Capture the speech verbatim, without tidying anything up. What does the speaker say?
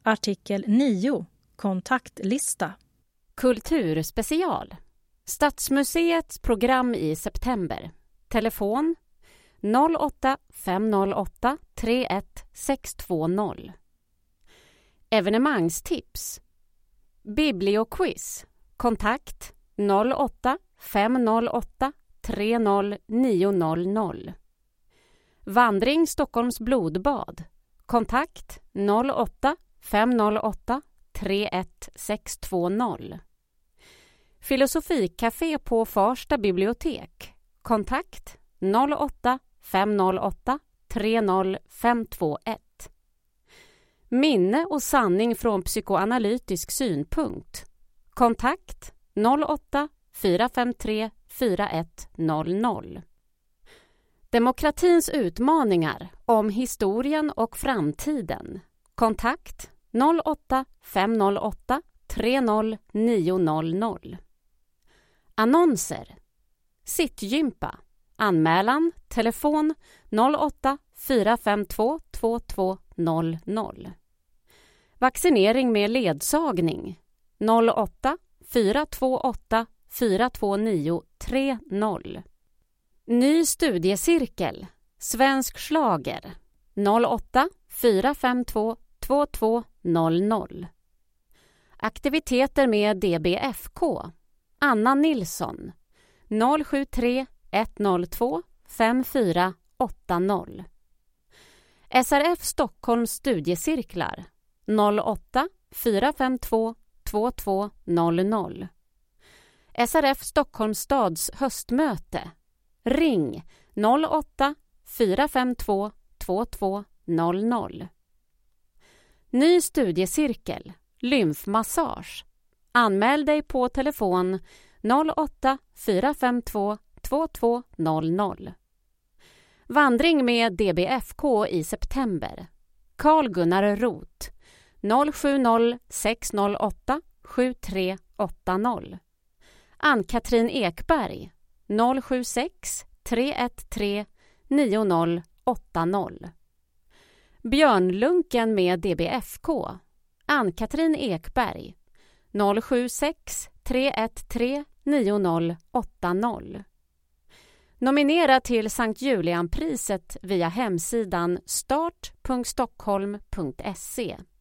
Artikel nio. Kontaktlista. Kulturspecial. Stadsmuseets program i september. Telefon noll åtta fem noll åtta tre ett sex två noll. Evenemangstips. Biblioquiz. Kontakt noll åtta fem noll åtta tre noll nio noll noll. Vandring Stockholms blodbad. Kontakt noll åtta fem noll åtta tre ett sex två noll. Filosofikafé på Farsta bibliotek. Kontakt noll åtta fem noll åtta tre noll fem två ett. Minne och sanning från psykoanalytisk synpunkt. Kontakt noll åtta fyra fem tre fyra ett noll noll. Demokratins utmaningar om historien och framtiden. Kontakt noll åtta fem noll åtta tre noll nio noll noll. Annonser. Sittgympa. Anmälan. Telefon noll åtta fyra fem två två två noll noll. Vaccinering med ledsagning. noll åtta fyra två åtta fyra två nio tre noll. Ny studiecirkel. Svensk schlager. noll åtta fyra fem två två två noll noll. Aktiviteter med D B F K. Anna Nilsson. noll sju tre ett noll två fem fyra åtta noll. S R F Stockholms studiecirklar. noll åtta fyra fem två två två noll noll. S R F Stockholms stads höstmöte. Ring noll åtta fyra fem två två två noll noll. Ny studiecirkel. Lymfmassage. Anmäl dig på telefon noll åtta fyra fem två två två noll noll. Vandring med D B F K i september. Carl Gunnar Roth. noll sju noll sex noll åtta sju tre åtta noll. Ann-Katrin Ekberg. noll sju sex tre ett tre nio noll åtta noll. Björnlunken med D B F K. Ann-Katrin Ekberg. noll sju sex tre ett tre nio noll åtta noll. Nominera till Sankt Julianpriset via hemsidan start punkt stockholm punkt se.